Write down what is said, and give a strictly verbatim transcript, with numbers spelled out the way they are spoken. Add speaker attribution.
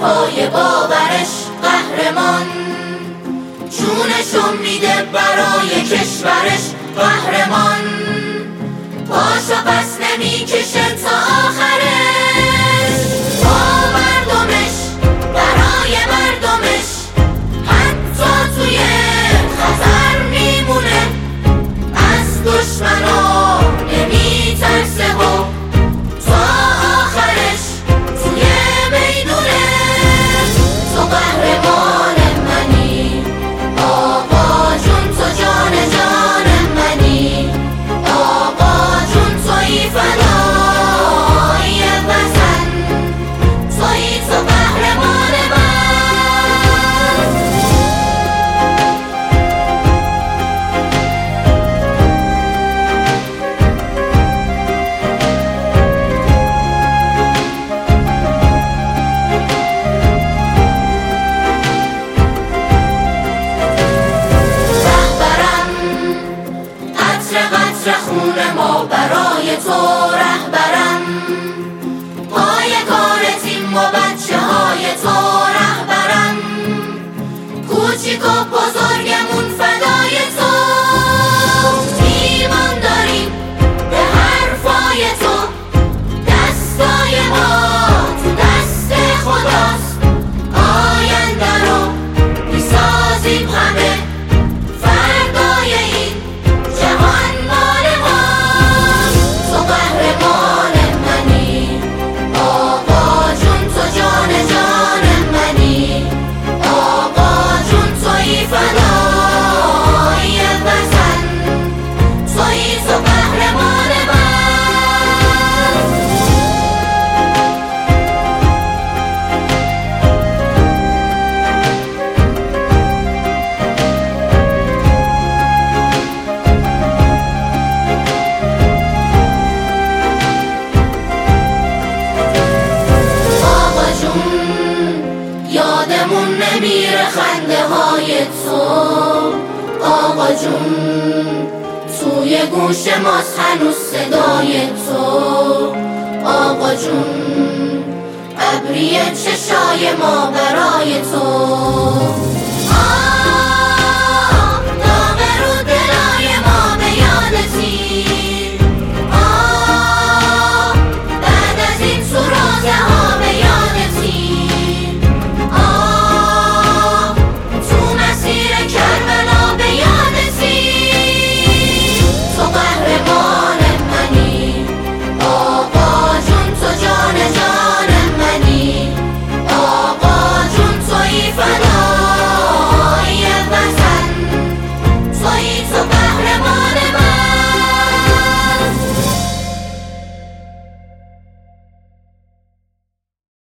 Speaker 1: پای باورش قهرمان، جونشو میده برای کشورش قهرمان. پاشو پس نمیکشه تا آخرش، با مردمش برای مردمش، حتی توی خطر میمونه، از دشمنا نمیترسه و تا آخرش توی میدونه. تو قهرمان منی آقا جون، تو جان جان منی آقا جون، توی فدای وطن، توی تو قهرمان من. قطر خون ما برای تو رهبرم، پای کار تیم و بچه های تو رهبرم، کوچیک و بزرگمون فدای تو، ایمان داریم به حرفای تو، دستای ما تو دست خداست، آینده رو میسازیم همه، فردای این جهان مال ماست. تو قهرمان منی آقا جون، تو جان جان منی آقا جون، توی فدای وطن، توی تو قهرمان من. یادمون نمیره خنده های تو آقا جون، توی گوش ماست هنوز صدای تو آقا جون، ابری چشای ما برای تو.